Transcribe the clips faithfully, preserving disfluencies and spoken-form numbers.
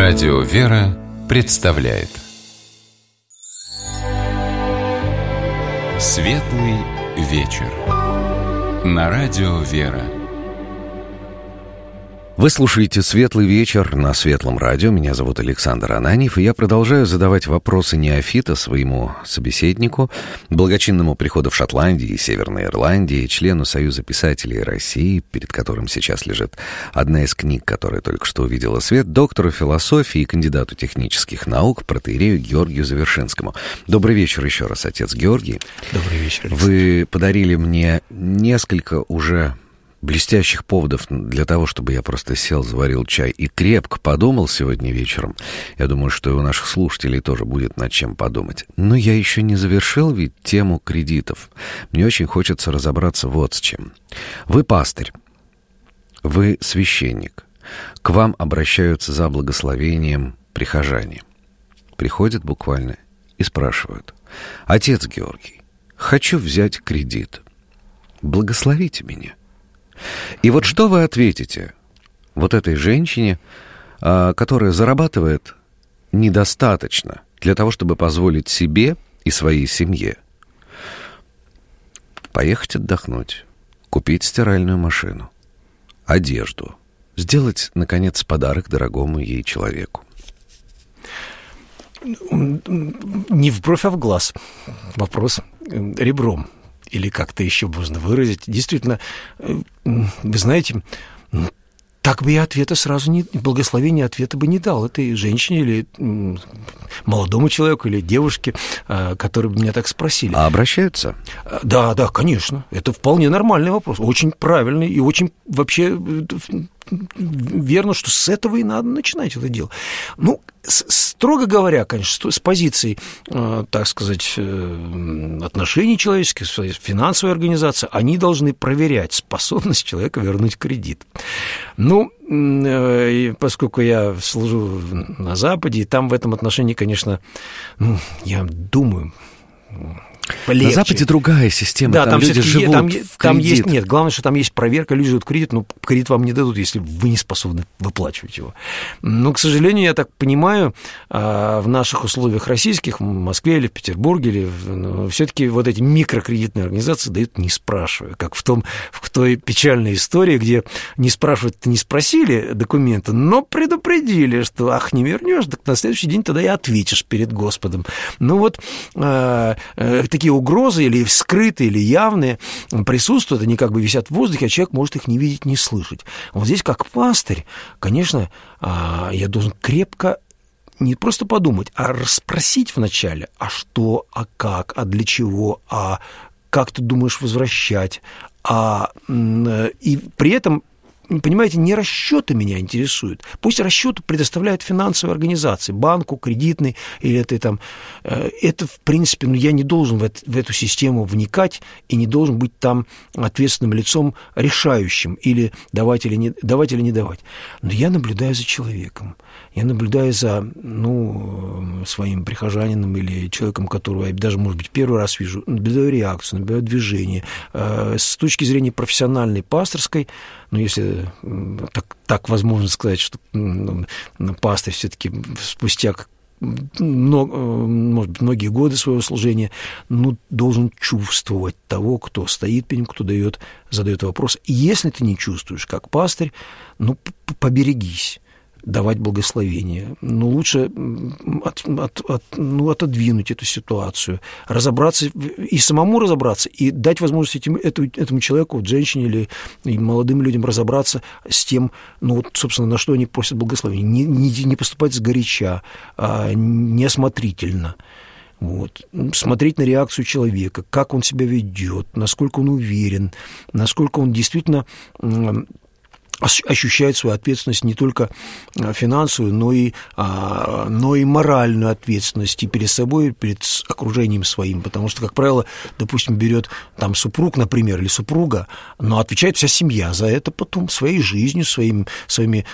Радио «Вера» представляет Светлый вечер на Радио «Вера». Вы слушаете «Светлый вечер» на Светлом радио. Меня зовут Александр Ананьев, и я продолжаю задавать вопросы неофита своему собеседнику, благочинному приходу в Шотландии и Северной Ирландии, члену Союза писателей России, перед которым сейчас лежит одна из книг, которая только что увидела свет, доктору философии и кандидату технических наук, протоиерею Георгию Завершинскому. Добрый вечер еще раз, отец Георгий. Добрый вечер, Александр. Вы подарили мне несколько уже блестящих поводов для того, чтобы я просто сел, заварил чай и крепко подумал сегодня вечером. Я думаю, что и у наших слушателей тоже будет над чем подумать. Но я еще не завершил ведь тему кредитов. Мне очень хочется разобраться вот с чем. Вы пастырь, вы священник. К вам обращаются за благословением прихожане. Приходят буквально и спрашивают: «Отец Георгий, хочу взять кредит. Благословите меня». И вот что вы ответите вот этой женщине, которая зарабатывает недостаточно для того, чтобы позволить себе и своей семье поехать отдохнуть, купить стиральную машину, одежду, сделать, наконец, подарок дорогому ей человеку? Не в бровь, а в глаз. Вопрос ребром. Или как-то еще можно выразить. Действительно, вы знаете, так бы я ответа сразу не... благословения ответа бы не дал этой женщине или молодому человеку, или девушке, которые бы меня так спросили. А обращаются? Да, да, конечно. Это вполне нормальный вопрос. Очень правильный и очень вообще верно, что с этого и надо начинать это дело. Ну, строго говоря, конечно, с позиции, так сказать, отношений человеческих, финансовой организации, они должны проверять способность человека вернуть кредит. Ну, поскольку я служу на Западе, и там в этом отношении, конечно, ну, я думаю... Полегче. На Западе другая система, да, там, там люди живут там, в там кредит. Есть, нет, главное, что там есть проверка, люди живут в кредит, но кредит вам не дадут, если вы не способны выплачивать его. Но, к сожалению, я так понимаю, в наших условиях российских, в Москве или в Петербурге, или ну, все-таки вот эти микрокредитные организации дают не спрашивая, как в, том, в той печальной истории, где не спрашивают, не спросили документы, но предупредили, что ах, не вернешь, так на следующий день тогда и ответишь перед Господом. Ну вот такие угрозы, или скрытые, или явные, присутствуют, они как бы висят в воздухе, а человек может их не видеть, не слышать. Вот здесь, как пастырь, конечно, я должен крепко не просто подумать, а расспросить вначале, а что, а как, а для чего, а как ты думаешь возвращать, а, и при этом, понимаете, не расчеты меня интересуют. Пусть расчеты предоставляют финансовые организации, банку, кредитный, или это там... Это, в принципе, ну, я не должен в, это, в эту систему вникать и не должен быть там ответственным лицом, решающим, или давать или не давать. Или не давать. Но я наблюдаю за человеком. Я наблюдаю за, ну, своим прихожанином или человеком, которого я даже, может быть, первый раз вижу, наблюдаю реакцию, наблюдаю движение. С точки зрения профессиональной, пасторской, ну, если так, так возможно сказать, что ну, пастырь все-таки спустя, много, может быть, многие годы своего служения, ну, должен чувствовать того, кто стоит перед ним, кто дает, задает вопрос. И если ты не чувствуешь, как пастырь, ну, поберегись давать благословение. Ну, лучше от, от, от, ну, отодвинуть эту ситуацию, разобраться, и самому разобраться, и дать возможность этим, этому, этому человеку, вот, женщине или молодым людям разобраться с тем, ну, вот, собственно, на что они просят благословения. Не, не, не поступать сгоряча, а неосмотрительно. Вот. Смотреть на реакцию человека, как он себя ведет, насколько он уверен, насколько он действительно ощущает свою ответственность не только финансовую, но и, но и моральную ответственность и перед собой, и перед окружением своим. Потому что, как правило, допустим, берет там супруг, например, или супруга, но отвечает вся семья за это потом своей жизнью, своим, своими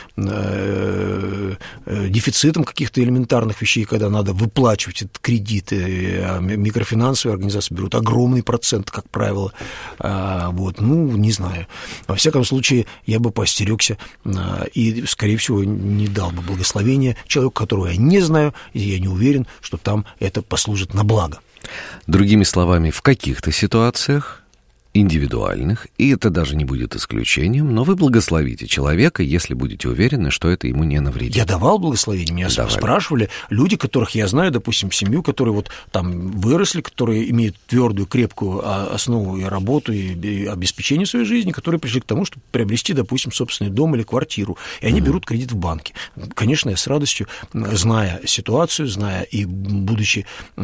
э, дефицитом каких-то элементарных вещей, когда надо выплачивать этот кредит. А микрофинансовые организации берут огромный процент, как правило. А, вот, ну, не знаю. Во всяком случае, я бы постиг остерегся и, скорее всего, не дал бы благословения человеку, которого я не знаю, и я не уверен, что там это послужит на благо. Другими словами, в каких-то ситуациях индивидуальных, и это даже не будет исключением, но вы благословите человека, если будете уверены, что это ему не навредит. Я давал благословение, меня Давали. спрашивали люди, которых я знаю, допустим, семью, которые вот там выросли, которые имеют твердую, крепкую основу и работу, и обеспечение своей жизни, которые пришли к тому, чтобы приобрести, допустим, собственный дом или квартиру, и они mm-hmm. берут кредит в банке. Конечно, я с радостью, зная ситуацию, зная и будучи,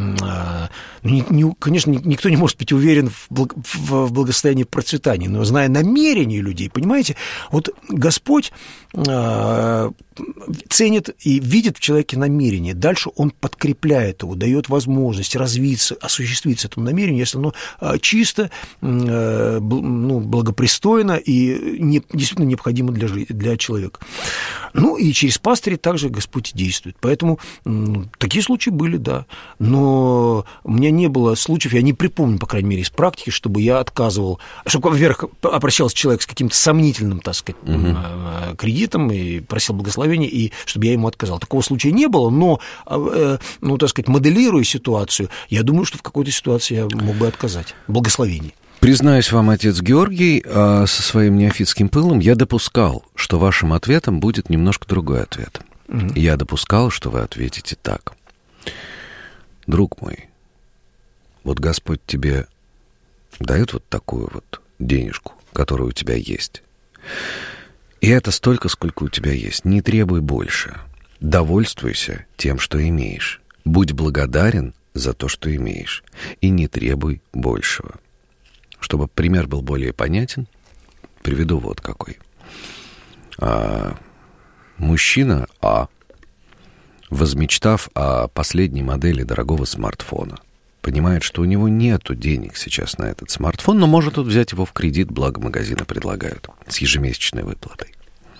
не, не, конечно, никто не может быть уверен в, благ, в благосостоянии, процветания, но зная намерения людей, понимаете, вот Господь э, ценит и видит в человеке намерение, дальше Он подкрепляет его, дает возможность развиться, осуществиться этому намерению, если оно чисто, э, ну, благопристойно и не, действительно необходимо для, для человека. Ну, и через пастырей также Господь действует, поэтому ну, такие случаи были, да, но у меня не было случаев, я не припомню, по крайней мере, из практики, чтобы я отказывал, чтобы, во-первых, обращался человек с каким-то сомнительным, так сказать, угу. кредитом и просил благословения, и чтобы я ему отказал. Такого случая не было, но, ну, так сказать, моделируя ситуацию, я думаю, что в какой-то ситуации я мог бы отказать. Благословение. Признаюсь вам, отец Георгий, со своим неофитским пылом я допускал, что вашим ответом будет немножко другой ответ. Угу. Я допускал, что вы ответите так. Друг мой, вот Господь тебе дает вот такую вот денежку, которая у тебя есть. И это столько, сколько у тебя есть. Не требуй больше. Довольствуйся тем, что имеешь. Будь благодарен за то, что имеешь. И не требуй большего. Чтобы пример был более понятен, приведу вот какой. А, мужчина А, возмечтав о последней модели дорогого смартфона, понимает, что у него нету денег сейчас на этот смартфон, но может он взять его в кредит, благо магазины предлагают, с ежемесячной выплатой.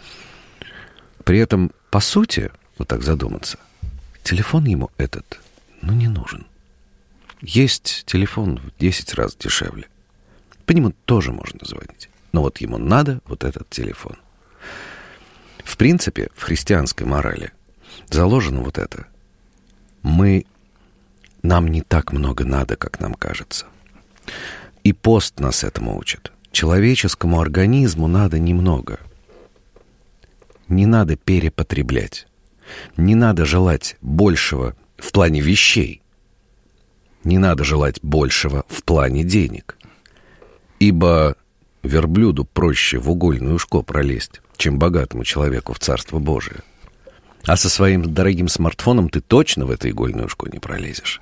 При этом, по сути, вот так задуматься, телефон ему этот, ну, не нужен. Есть телефон в десять раз дешевле. По нему тоже можно звонить. Но вот ему надо вот этот телефон. В принципе, в христианской морали заложено вот это. Мы... Нам не так много надо, как нам кажется. И пост нас этому учит. Человеческому организму надо немного. Не надо перепотреблять. Не надо желать большего в плане вещей. Не надо желать большего в плане денег. Ибо верблюду проще в угольное ушко пролезть, чем богатому человеку в Царство Божие. А со своим дорогим смартфоном ты точно в это игольное ушко не пролезешь.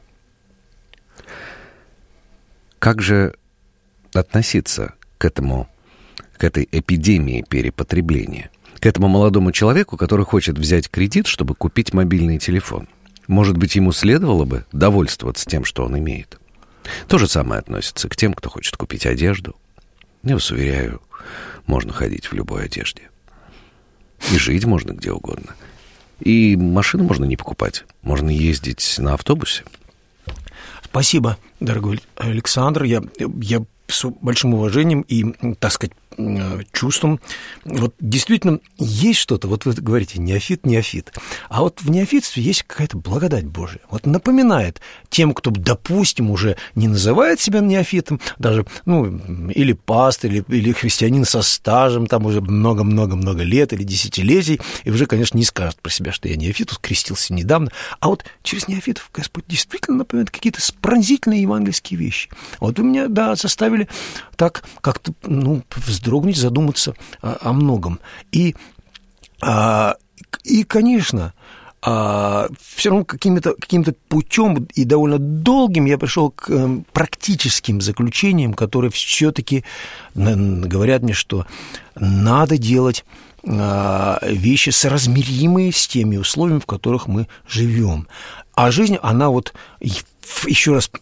Как же относиться к этому, к этой эпидемии перепотребления? К этому молодому человеку, который хочет взять кредит, чтобы купить мобильный телефон. Может быть, ему следовало бы довольствоваться тем, что он имеет. То же самое относится к тем, кто хочет купить одежду. Я вас уверяю, можно ходить в любой одежде. И жить можно где угодно. И машину можно не покупать. Можно ездить на автобусе. Спасибо, дорогой Александр. Я, я с большим уважением и, так сказать, чувством. Вот действительно есть что-то, вот вы говорите, неофит, неофит. А вот в неофитстве есть какая-то благодать Божия. Вот напоминает тем, кто, допустим, уже не называет себя неофитом, даже, ну, или пастырь, или, или христианин со стажем, там уже много-много-много лет или десятилетий, и уже, конечно, не скажет про себя, что я неофит, тут крестился недавно. А вот через неофитов Господь действительно напоминает какие-то пронзительные евангельские вещи. Вот вы меня, да, заставили так как-то, ну, вздрогнуть, задуматься о, о многом. И, а, и конечно, а, все равно каким-то, каким-то путем и довольно долгим я пришел к э, практическим заключениям, которые все-таки говорят мне, что надо делать э, вещи соразмеримые с теми условиями, в которых мы живем. А жизнь, она вот Еще раз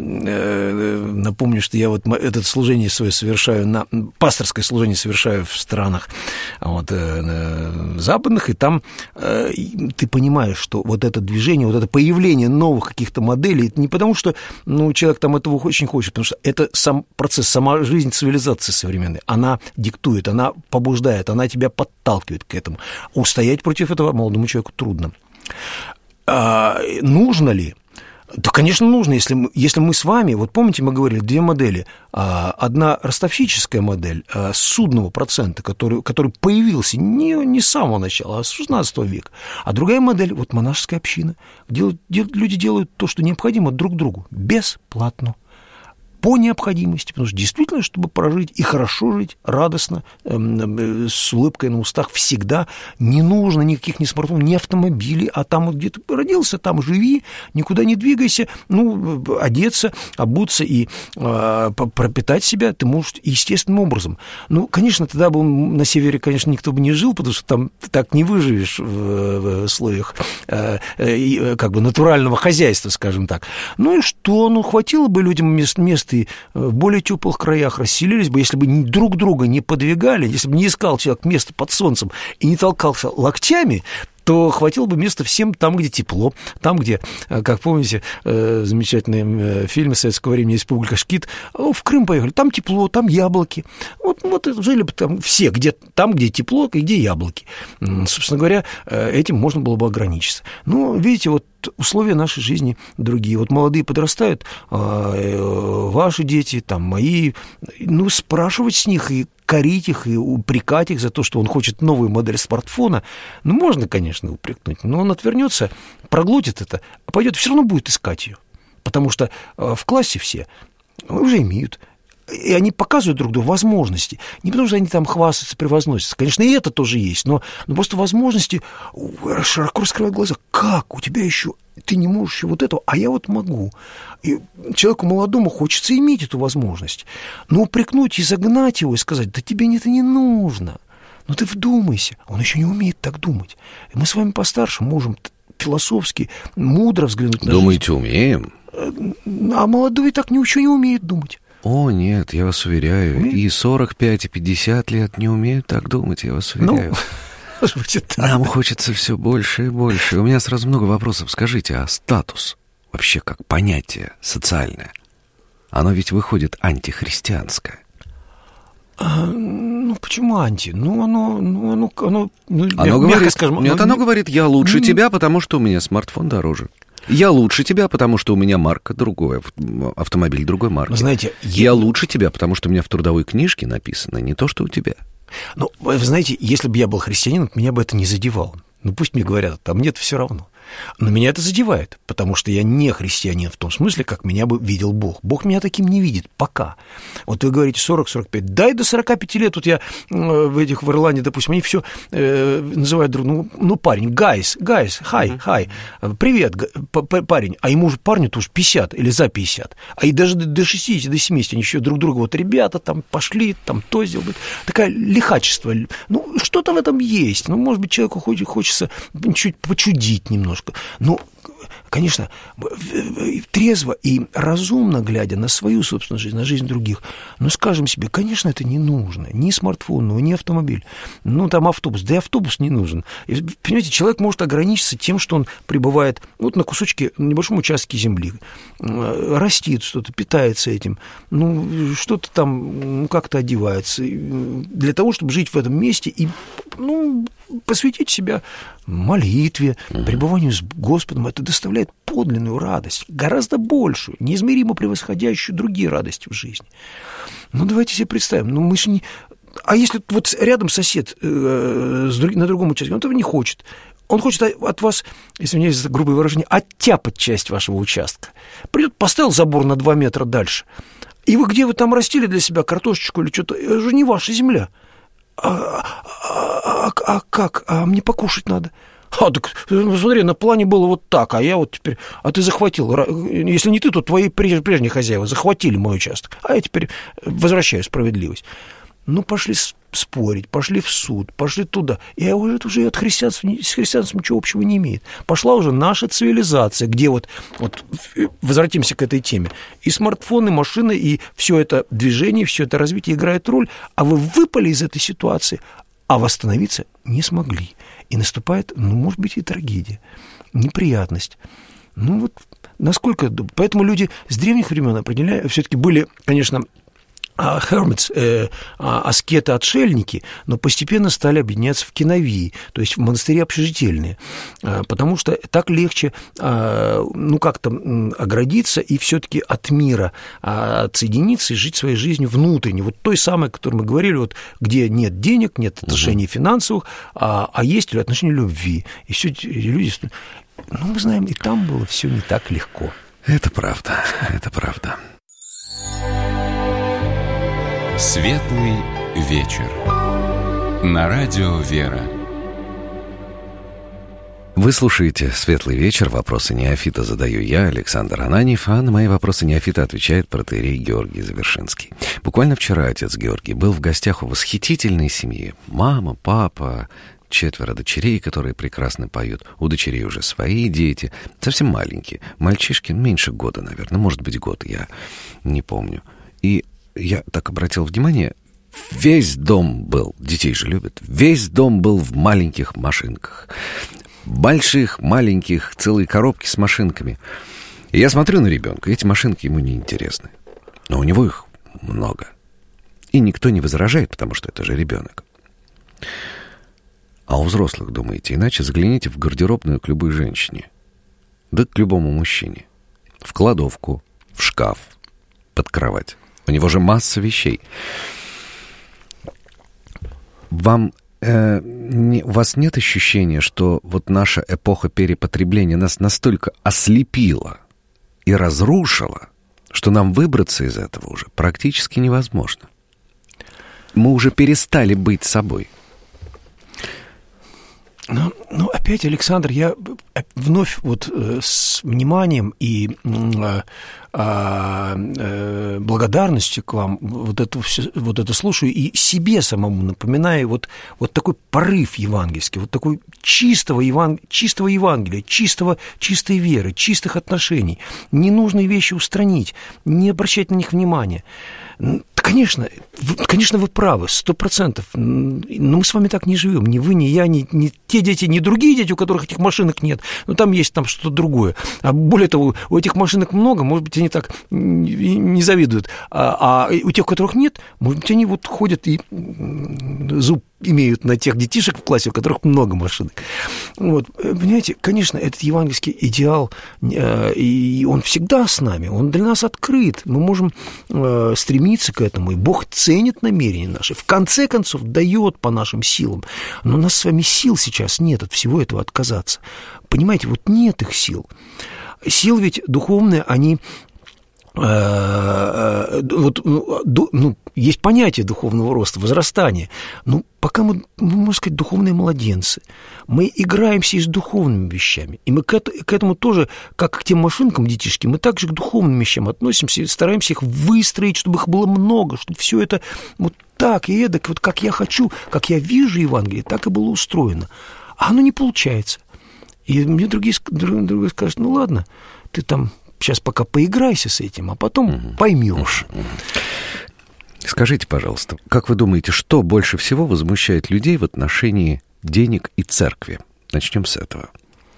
напомню, что я вот это служение свое совершаю, на, пасторское служение совершаю в странах вот, западных, и там ты понимаешь, что вот это движение, вот это появление новых каких-то моделей, это не потому, что ну, человек там этого очень хочет, потому что это сам процесс, сама жизнь цивилизации современной, она диктует, она побуждает, она тебя подталкивает к этому. Устоять против этого молодому человеку трудно. А, нужно ли? Да, конечно, нужно, если мы, если мы с вами, вот помните, мы говорили, две модели. Одна ростовщическая модель судного процента, который, который появился не, не с самого начала, а с шестнадцатого века, а другая модель, вот монашеская община, где люди делают то, что необходимо друг другу, бесплатно. По необходимости, потому что действительно, чтобы прожить и хорошо жить, радостно, с улыбкой на устах всегда, не нужно никаких ни смартфонов, ни автомобилей, а там вот где ты родился, там живи, никуда не двигайся, ну, одеться, обуться и э, пропитать себя ты можешь естественным образом. Ну, конечно, тогда бы на севере, конечно, никто бы не жил, потому что там ты так не выживешь в, в условиях э, э, как бы натурального хозяйства, скажем так. Ну и что? Ну, хватило бы людям мест, мест и в более теплых краях расселились бы, если бы друг друга не подвигали, если бы не искал человек место под солнцем и не толкался локтями, то хватило бы места всем там, где тепло, там, где, как помните, замечательный фильм советского времени «Республика Шкит», в Крым поехали, там тепло, там яблоки. Вот, вот жили бы там все, где, там, где тепло, и где яблоки. Собственно говоря, этим можно было бы ограничиться. Но, видите, вот условия нашей жизни другие. Вот молодые подрастают, ваши дети, там, мои, ну, спрашивать с них и корить их и упрекать их за то, что он хочет новую модель смартфона, ну, можно, конечно, упрекнуть, но он отвернется, проглотит это, а пойдет, все равно будет искать ее, потому что в классе все уже имеют, и они показывают друг другу возможности, не потому что они там хвастаются, превозносятся, конечно, и это тоже есть, но, но просто возможности широко раскрывают глаза, как у тебя еще, ты не можешь еще вот этого, а я вот могу. И человеку молодому хочется иметь эту возможность, но упрекнуть и загнать его и сказать, да тебе это не нужно, ну ты вдумайся, он еще не умеет так думать. И мы с вами постарше можем философски, мудро взглянуть на Думаете, жизнь. умеем? А молодой так ничего не умеет думать. О, нет, я вас уверяю, умеет? И сорок пять, и пятьдесят лет не умеют так думать, я вас уверяю. Ну... Нам хочется все больше и больше. У меня сразу много вопросов. Скажите, а статус вообще как понятие социальное, оно ведь выходит антихристианское? А, ну, почему анти? Ну, оно... Ну, оно, оно, ну, оно говорит, мягко скажем, нет, оно, оно говорит, я лучше тебя, потому что у меня смартфон дороже. Я лучше тебя, потому что у меня марка другая, автомобиль другой марки. Знаете, я... я лучше тебя, потому что у меня в трудовой книжке написано не то, что у тебя. Ну, вы знаете, если бы я был христианином, меня бы это не задевало. Ну, пусть мне говорят, а мне это все равно. Но меня это задевает, потому что я не христианин в том смысле, как меня бы видел Бог. Бог меня таким не видит пока. Вот вы говорите сорок сорок пять, дай до сорока пяти лет, тут я в этих, в Ирландии, допустим, они все э, называют друг, ну, ну, парень, guys, guys, hi, hi, привет, парень, а ему уже парню-то уж пятьдесят или за пятьдесят, а и даже до шестидесяти, до семидесяти они еще друг друга, вот ребята там пошли, там то сделали, такое лихачество, ну, что-то в этом есть, ну, может быть, человеку хочется чуть почудить немножко. Ну, конечно, трезво и разумно, глядя на свою собственную жизнь, на жизнь других, но скажем себе, конечно, это не нужно. Ни смартфон, ни автомобиль. Ну, там автобус. Да и автобус не нужен. И, понимаете, человек может ограничиться тем, что он пребывает вот на кусочке, на небольшом участке земли, растит что-то, питается этим, ну, что-то там, ну, как-то одевается. Для того, чтобы жить в этом месте и, ну, посвятить себя молитве, пребыванию с Господом, это доставляет подлинную радость, гораздо большую, неизмеримо превосходящую другие радости в жизни. Ну, давайте себе представим, ну, мы же не... А если вот рядом сосед э, на другом участке, он этого не хочет, он хочет от вас, если у меня есть грубое выражение, оттяпать часть вашего участка. Придет, поставил забор на два метра дальше, и вы где вы там растили для себя картошечку или что-то, это же не ваша земля. А, а, а, а как? А мне покушать надо. А, так, смотри, на плане было вот так, а я вот теперь... А ты захватил. Если не ты, то твои прежние хозяева захватили мой участок. А я теперь возвращаю справедливость. Ну, пошли спорить, пошли в суд, пошли туда. И это уже от христианства, с христианством ничего общего не имеет. Пошла уже наша цивилизация, где вот, вот возвратимся к этой теме. И смартфоны, машины, и все это движение, все это развитие играет роль, а вы выпали из этой ситуации, а восстановиться не смогли. И наступает, ну, может быть, и трагедия, неприятность. Ну, вот насколько... Поэтому люди с древних времен определяют, все-таки были, конечно... hermits, э, аскеты-отшельники, но постепенно стали объединяться в киновии, то есть в монастыри общежительные, потому что так легче, ну, как-то оградиться и все-таки от мира отсоединиться и жить своей жизнью внутренне, вот той самой, о которой мы говорили, вот, где нет денег, нет отношений угу. финансовых, а, а есть отношения любви, и все люди... Ну, мы знаем, и там было все не так легко. Это правда, это правда. Светлый вечер. На радио «Вера». Вы слушаете «Светлый вечер». Вопросы неофита задаю я, Александр Ананьев, а на мои вопросы неофита отвечает протоиерей Георгий Завершинский. Буквально вчера отец Георгий был в гостях у восхитительной семьи. Мама, папа, четверо дочерей, которые прекрасно поют. У дочерей уже свои дети, совсем маленькие. Мальчишки меньше года, наверное, может быть, год, я не помню. И я так обратил внимание, весь дом был, детей же любят, весь дом был в маленьких машинках. Больших, маленьких, целые коробки с машинками. И я смотрю на ребенка, эти машинки ему не интересны. Но у него их много. И никто не возражает, потому что это же ребенок. А у взрослых, думаете, иначе загляните в гардеробную к любой женщине. Да к любому мужчине. В кладовку, в шкаф, под кровать. У него же масса вещей. Вам, э, не, у вас нет ощущения, что вот наша эпоха перепотребления нас настолько ослепила и разрушила, что нам выбраться из этого уже практически невозможно? Мы уже перестали быть собой. Ну, ну, опять, Александр, я вновь вот э, с вниманием и э, э, благодарностью к вам вот это, все, вот это слушаю и себе самому напоминаю вот, вот такой порыв евангельский, вот такой чистого, еван... чистого Евангелия, чистого, чистой веры, чистых отношений. Ненужные вещи устранить, не обращать на них внимания. Конечно, конечно, вы правы, сто процентов. Но мы с вами так не живем. Ни вы, ни я, ни, ни те дети, ни другие дети, у которых этих машинок нет. Но там есть там что-то другое. А более того, у этих машинок много, может быть, они так не завидуют. А, а у тех, у которых нет, может быть, они вот ходят и зуб имеют на тех детишек в классе, у которых много машинок. Вот. Понимаете, конечно, этот евангельский идеал, и он всегда с нами, он для нас открыт. Мы можем стремиться к этому, и Бог ценит намерения наши. В конце концов, дает по нашим силам. Но у нас с вами сил сейчас нет от всего этого отказаться. Понимаете, вот нет их сил. Сил ведь духовные, они... Вот, ну, есть понятие духовного роста, возрастания. Ну, пока мы, можно сказать, духовные младенцы. Мы играемся и с духовными вещами. И мы к, это, к этому тоже, как к тем машинкам детишки, мы также к духовным вещам относимся и стараемся их выстроить, чтобы их было много, чтобы все это вот так и эдак, вот как я хочу, как я вижу Евангелие, так и было устроено. А оно не получается. И мне другие, другие скажут, ну ладно, ты там... Сейчас пока поиграйся с этим, а потом угу. поймешь. Угу. Скажите, пожалуйста, как вы думаете, что больше всего возмущает людей в отношении денег и церкви? Начнем с этого.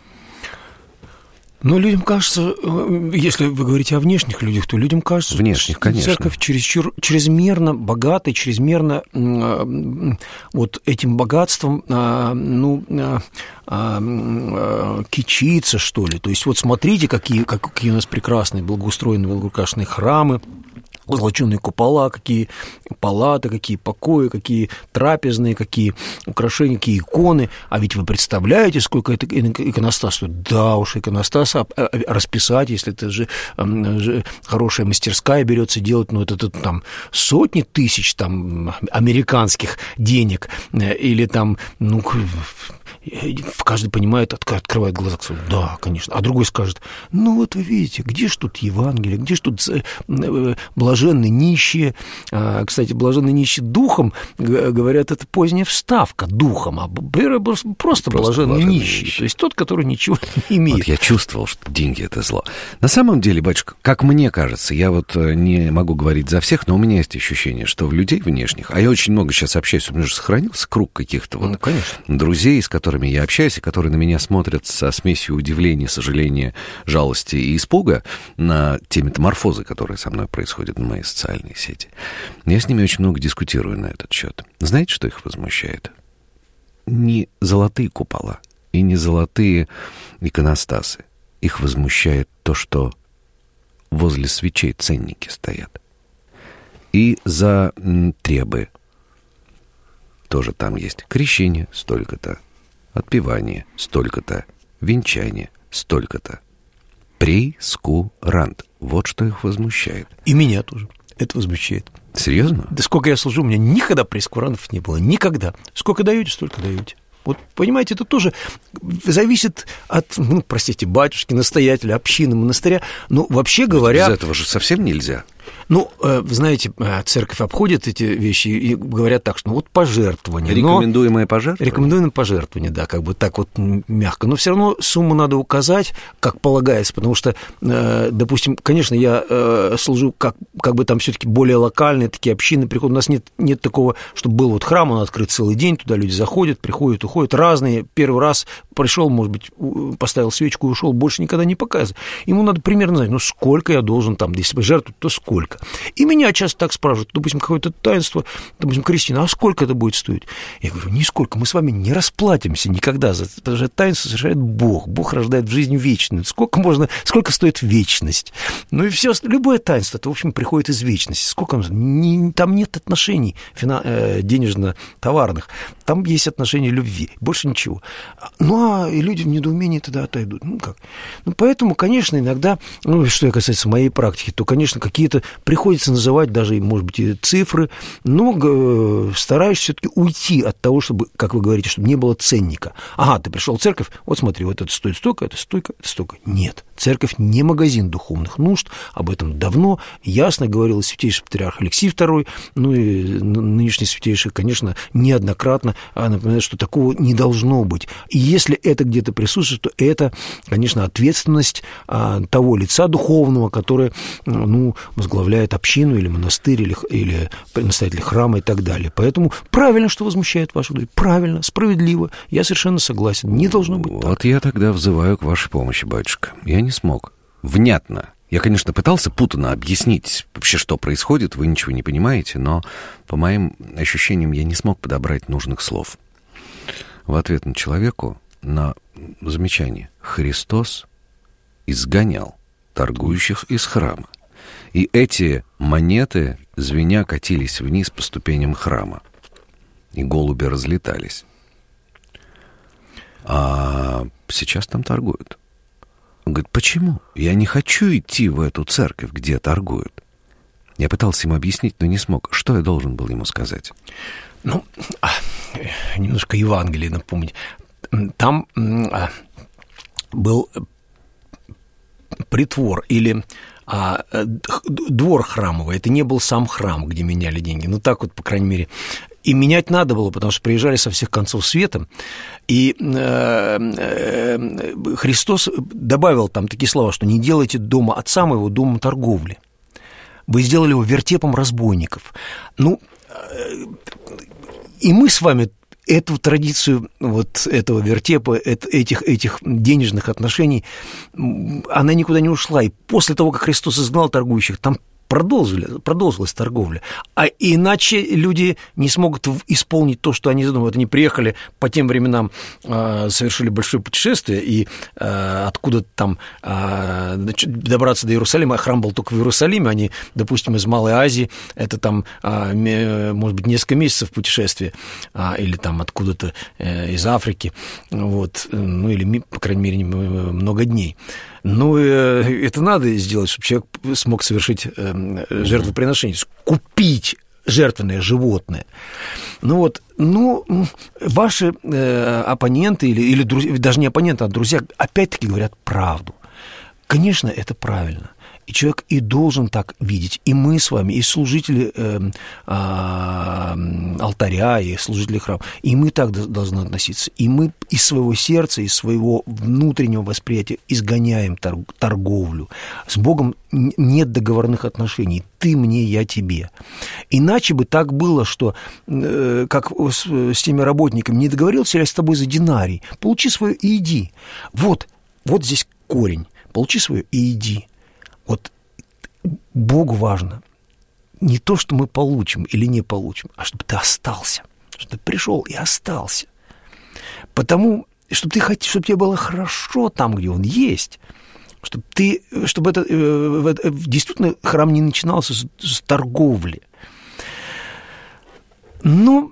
Ну, людям кажется, если вы говорите о внешних людях, то людям кажется, внешних, что конечно. Церковь чересчур, чрезмерно богата, чрезмерно э, вот этим богатством э, ну, э, э, кичится, что ли. То есть вот смотрите, какие, какие у нас прекрасные, благоустроенные, благоукрашенные храмы, золоченые купола, какие палаты, какие покои, какие трапезные, какие украшения, какие иконы. А ведь вы представляете, сколько это иконостас стоит? Да уж, иконостас расписать, если это же, же хорошая мастерская берется делать, ну, это, это там сотни тысяч там американских денег или там, ну, каждый понимает, открывает глаза, да, конечно. А другой скажет, ну вот вы видите, где ж тут Евангелие, где ж тут блаженные нищие. Кстати, блаженные нищие духом, говорят, это поздняя вставка духом, а просто, просто блаженные нищие. нищие. То есть тот, который ничего не имеет. Вот я чувствовал, что деньги — это зло. На самом деле, батюшка, как мне кажется, я вот не могу говорить за всех, но у меня есть ощущение, что в людей внешних, а я очень много сейчас общаюсь, у меня же сохранился круг каких-то вот ну, друзей, с которыми я общаюсь, и которые на меня смотрят со смесью удивления, сожаления, жалости и испуга на те метаморфозы, которые со мной происходят на моей социальной сети. Я с ними очень много дискутирую на этот счет. Знаете, что их возмущает? Не золотые купола и не золотые иконостасы. Их возмущает то, что возле свечей ценники стоят. И за м, требы тоже там есть. Крещение — столько-то, отпевание — столько-то, венчание — столько-то. Прейскурант. Вот что их возмущает. И меня тоже это возмущает. Серьезно? Да сколько я служу, у меня никогда прейскурантов не было. Никогда. Сколько даете, столько даете. Вот, понимаете, это тоже зависит от, ну, простите, батюшки, настоятеля, общины, монастыря. Ну, вообще говоря... Без этого же совсем нельзя. Ну, вы знаете, церковь обходит эти вещи и говорят так, что ну, вот пожертвование. Рекомендуемое пожертвование? Рекомендуемое пожертвование, да, как бы так вот мягко. Но все равно сумму надо указать, как полагается, потому что, допустим, конечно, я служу, как, как бы там все-таки более локальные такие общины приходят. У нас нет, нет такого, чтобы был вот храм, он открыт целый день, туда люди заходят, приходят, уходят, разные. Первый раз пришел, может быть, поставил свечку и ушел, больше никогда не показывает. Ему надо примерно знать, ну, сколько я должен там, если пожертвовать, то сколько. И меня часто так спрашивают, допустим, какое-то таинство, допустим, крестина, а сколько это будет стоить? Я говорю, нисколько, мы с вами не расплатимся никогда, потому что таинство совершает Бог, Бог рождает в жизнь вечную. Сколько можно, сколько стоит вечность? Ну и все, любое таинство, это, в общем, приходит из вечности. Сколько не, там нет отношений э, денежно-товарных, там есть отношения любви, больше ничего. Ну, а и люди в недоумении тогда отойдут. Ну, как? Ну, поэтому, конечно, иногда, ну, что касается моей практики, то, конечно, какие-то приходится называть даже, может быть, и цифры, но стараюсь все-таки уйти от того, чтобы, как вы говорите, чтобы не было ценника. Ага, ты пришел в церковь, вот смотри, вот это стоит столько, это столько, это столько. Нет, церковь не магазин духовных нужд, об этом давно ясно говорил святейший патриарх Алексий второй, ну и нынешний святейший, конечно, неоднократно напоминает, что такого не должно быть. И если это где-то присутствует, то это, конечно, ответственность того лица духовного, которое, ну, возглавляет общину или монастырь, или, или настоятель храма и так далее. Поэтому правильно, что возмущает вашу дочь. Правильно, справедливо. Я совершенно согласен. Не должно быть вот так. Вот я тогда взываю к вашей помощи, батюшка. Я не смог. Внятно. Я, конечно, пытался путанно объяснить вообще, что происходит, вы ничего не понимаете, но по моим ощущениям я не смог подобрать нужных слов. В ответ на человеку, на замечание, Христос изгонял торгующих из храма. И эти монеты, звеня, катились вниз по ступеням храма. И голуби разлетались. А сейчас там торгуют. Он говорит, почему? Я не хочу идти в эту церковь, где торгуют. Я пытался ему объяснить, но не смог. Что я должен был ему сказать? Ну, немножко Евангелие напомнить. Там был притвор или... А двор храмовый, это не был сам храм, где меняли деньги. Ну, так вот, по крайней мере. И менять надо было, потому что приезжали со всех концов света. И Христос добавил там такие слова, что не делайте дома отца моего домом торговли. Вы сделали его вертепом разбойников. Ну, и мы с вами эту традицию вот этого вертепа, этих, этих денежных отношений, она никуда не ушла. И после того, как Христос изгнал торгующих, там продолжили, продолжилась торговля. А иначе люди не смогут исполнить то, что они задумывают. Они приехали по тем временам, совершили большое путешествие, и откуда-то там добраться до Иерусалима, а храм был только в Иерусалиме, они, допустим, из Малой Азии, это там, может быть, несколько месяцев путешествия, или там откуда-то из Африки, вот, ну, или, по крайней мере, много дней. Ну, это надо сделать, чтобы человек смог совершить жертвоприношение, купить жертвенное животное. Ну вот, ну, ваши э, оппоненты или, или друзья, даже не оппоненты, а друзья, опять-таки говорят правду. Конечно, это правильно. И человек и должен так видеть. И мы с вами, и служители э, э, алтаря, и служители храма, и мы так должны относиться. И мы из своего сердца, из своего внутреннего восприятия изгоняем торг, торговлю. С Богом нет договорных отношений. Ты мне, я тебе. Иначе бы так было, что, э, как с, с теми работниками, не договорился я с тобой за динарий, получи свое и иди. Вот, вот здесь корень. Получи свое и иди. Вот Богу важно не то, что мы получим или не получим, а чтобы ты остался, чтобы ты пришел и остался. Потому, чтобы ты хотел, чтобы тебе было хорошо там, где он есть, чтобы ты, чтобы это, это действительно храм не начинался с, с торговли. Но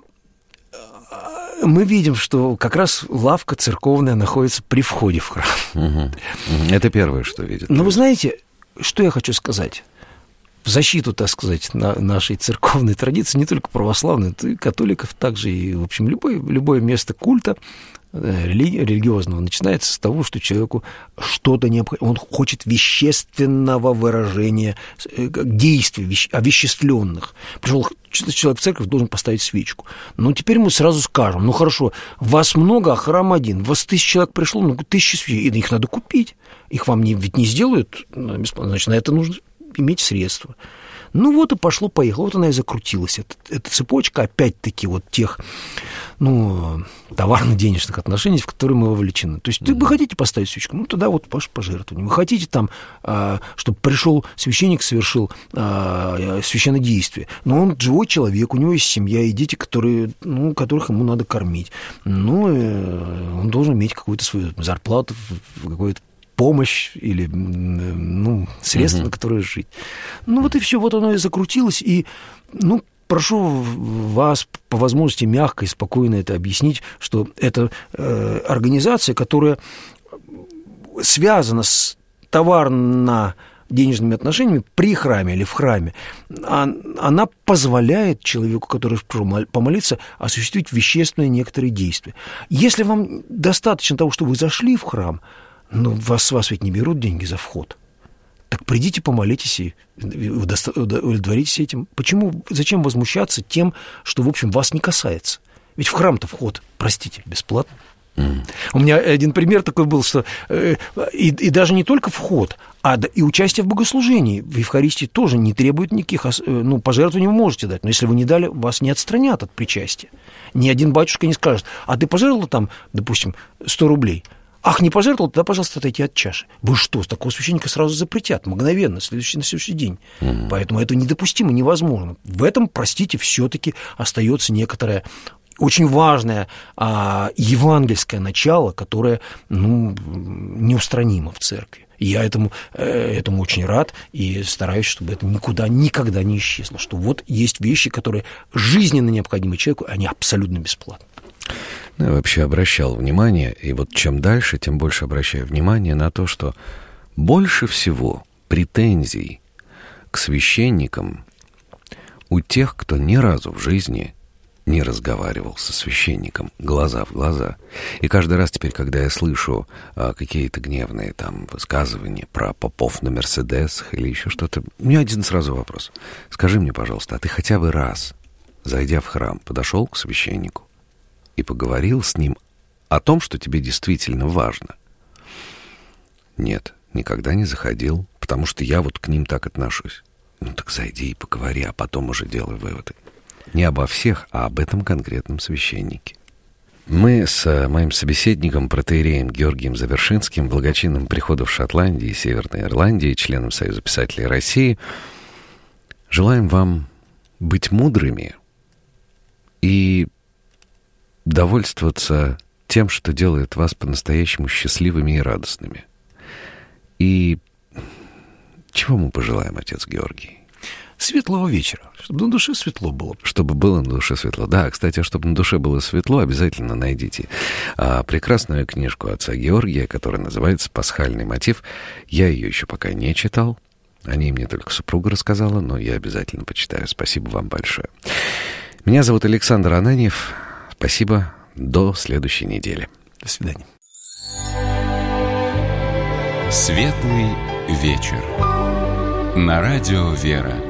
мы видим, что как раз лавка церковная находится при входе в храм. Угу. Это первое, что видят. Но вы знаете, что я хочу сказать? В защиту, так сказать, на нашей церковной традиции, не только православной, но и католиков также, и, в общем, любое, любое место культа рели- религиозного начинается с того, что человеку что-то необходимо, он хочет вещественного выражения, действий, вещ- овеществленных. Пришел человек в церковь, должен поставить свечку. Ну, теперь мы сразу скажем, ну, хорошо, вас много, а храм один, вас тысяча человек пришло, ну, тысяча свечей, их надо купить, их вам не, ведь не сделают бесплатно, значит, на это нужно иметь средства. Ну, вот и пошло-поехало, вот она и закрутилась. Это, эта цепочка, опять-таки, вот тех, ну, товарно-денежных отношений, в которые мы вовлечены. То есть, mm-hmm. вы хотите поставить свечку, ну, тогда вот ваше пожертвование. Вы хотите там, чтобы пришел священник, совершил священное действие, но он живой человек, у него есть семья и дети, которые, ну, которых ему надо кормить. Ну, он должен иметь какую-то свою зарплату, какую-то помощь или, ну, средства, uh-huh. на которые жить. Ну, вот и все, вот оно и закрутилось, и, ну, прошу вас по возможности мягко и спокойно это объяснить, что это э, организация, которая связана с товарно-денежными отношениями при храме или в храме. Она позволяет человеку, который пришел помолиться, осуществить вещественные некоторые действия. Если вам достаточно того, что вы зашли в храм, ну, вас, с вас ведь не берут деньги за вход. Так придите, помолитесь и удовлетворитесь этим. Почему, зачем возмущаться тем, что, в общем, вас не касается? Ведь в храм-то вход, простите, бесплатно. Mm. У меня один пример такой был, что э, и, и даже не только вход, а и участие в богослужении в Евхаристии тоже не требует никаких, ну, пожертвований вы можете дать, но если вы не дали, вас не отстранят от причастия. Ни один батюшка не скажет, а ты пожертвовал там, допустим, сто рублей, ах, не пожертвовал, тогда, пожалуйста, отойти от чаши. Вы что, такого священника сразу запретят, мгновенно, следующий, на следующий день. Mm-hmm. Поэтому это недопустимо, невозможно. В этом, простите, все-таки остается некоторое очень важное а, евангельское начало, которое, ну, неустранимо в церкви. И я этому, этому очень рад и стараюсь, чтобы это никуда, никогда не исчезло. Что вот есть вещи, которые жизненно необходимы человеку, они абсолютно бесплатны. Ну, я вообще обращал внимание, и вот чем дальше, тем больше обращаю внимание на то, что больше всего претензий к священникам у тех, кто ни разу в жизни не разговаривал со священником глаза в глаза. И каждый раз теперь, когда я слышу а, какие-то гневные там высказывания про попов на Мерседесах или еще что-то, у меня один сразу вопрос. Скажи мне, пожалуйста, а ты хотя бы раз, зайдя в храм, подошел к священнику и поговорил с ним о том, что тебе действительно важно? Нет, никогда не заходил, потому что я вот к ним так отношусь. Ну так зайди и поговори, а потом уже делай выводы. Не обо всех, а об этом конкретном священнике. Мы с моим собеседником, протоиереем Георгием Завершинским, благочинным прихода в Шотландии и Северной Ирландии, членом Союза писателей России, желаем вам быть мудрыми и довольствоваться тем, что делает вас по-настоящему счастливыми и радостными. И чего мы пожелаем, отец Георгий? Светлого вечера, чтобы на душе светло было. Чтобы было на душе светло. Да, кстати, чтобы на душе было светло, обязательно найдите а, прекрасную книжку отца Георгия, которая называется «Пасхальный мотив». Я ее еще пока не читал, О ней мне только супруга рассказала, но я обязательно почитаю. Спасибо вам большое. Меня зовут Александр Ананьев. Спасибо. До следующей недели. До свидания. Светлый вечер. На радио «Вера».